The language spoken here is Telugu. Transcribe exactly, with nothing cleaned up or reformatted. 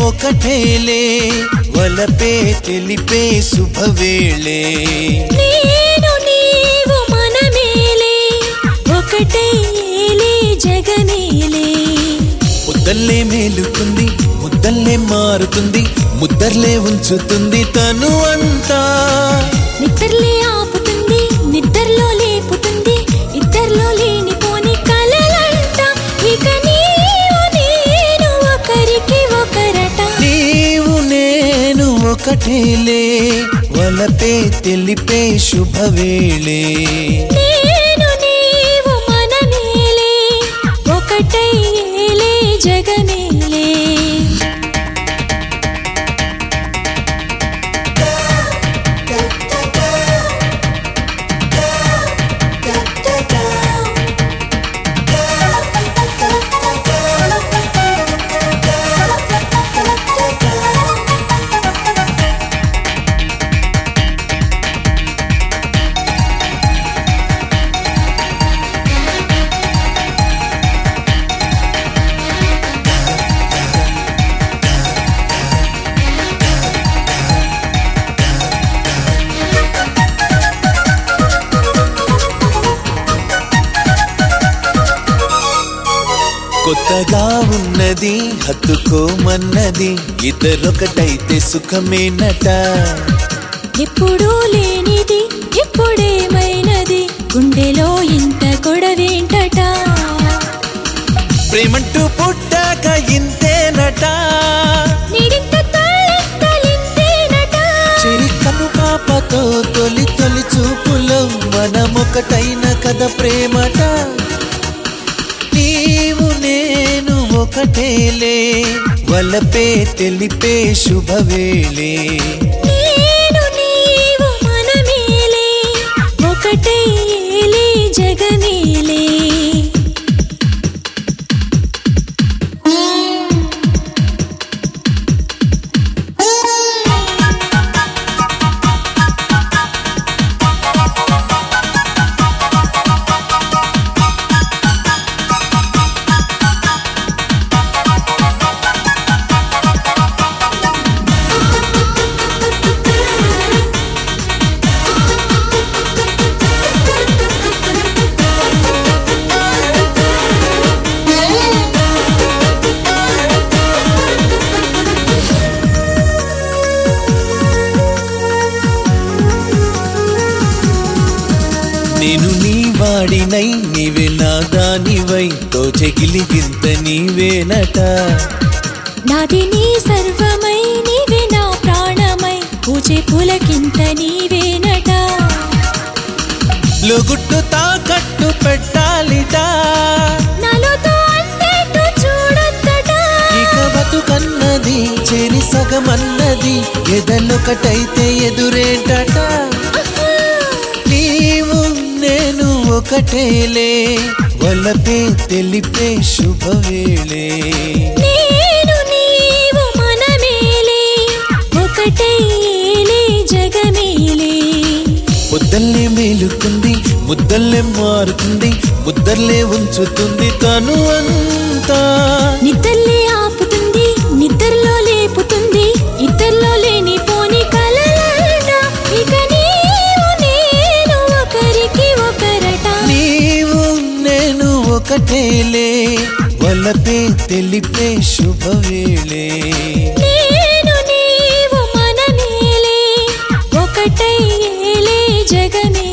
ఒకటేలే వలపే తెలిపే శుభవేళే నేను నీవు మనమేలే ఒకటేలే జగమేలే ముద్దల్లే మేలుకుంది ముద్దల్లే మారుతుంది ముద్దర్లే ఉంచుతుంది తను అంతా నిద్రలే ఆపుతుంది నిద్రలో లేపుతుంది ఇద్దర్లో లేనిపోని కలలంట ఇక నీవు నేను ఒకరికి ఒకరట నీవు నేను ఒకటేలే వలపే తెలిపే శుభవేళే నేను నీవు మనమేలే ఒకటేలే జగమేలే కొత్తగా ఉన్నది హత్తుకోమన్నది ఇద్దరొకటైతే సుఖమేనట ఎప్పుడూ లేనిది ఎప్పుడేమైనది గుండెలో ఇంత గొడవేంటట ప్రేమంటూ పుట్టాక ఇంతేనట నిడింత తాళెత్తలింతేనట చెరి కను పాపతో తొలి తొలి చూపులో మనమొకటైన కథ ప్రేమట నీవు నేను ఒకటేలే వలపే తెలిపే శుభవేళే నేను నీవు మనమేలే ఒకటేలే జగమేలే నేను నీ వాడినై నీవే నా దానివై తోచెగిలిగింత నీవేనట నాది నీ సర్వమై నీవే నా ప్రాణమై పూజే పులకింత నీవేనట లోగుట్టు తాకట్టు పెట్టాలిట నాలోతో అందేట్టు చూడొద్దట ఇక బతుకన్నది చెరి సగమన్నది ఎదలొకటైతే ఎదురేంటట నీవు నేను ఒకటేలే వలపే తెలిపే శుభవేళే నేను నీవు మనమేలే ఒకటేలే జగమేలే ముద్దల్లే మేలుకుంది ముద్దల్లే మారుతుంది ముద్దర్లే ఉంచుతుంది తను అంతా నిద్రలే ఆపుతుంది నిద్రలో లేపుతుంది ఇద్దర్లో లేనిపోని కలలంట ఇక నీవు నేను ఒకరికి ఒకరట నీవు నేను ఒకటేలే వలపే తెలిపే శుభవేళే నేను నీవు మనమేలే ఒకటేలే జగమే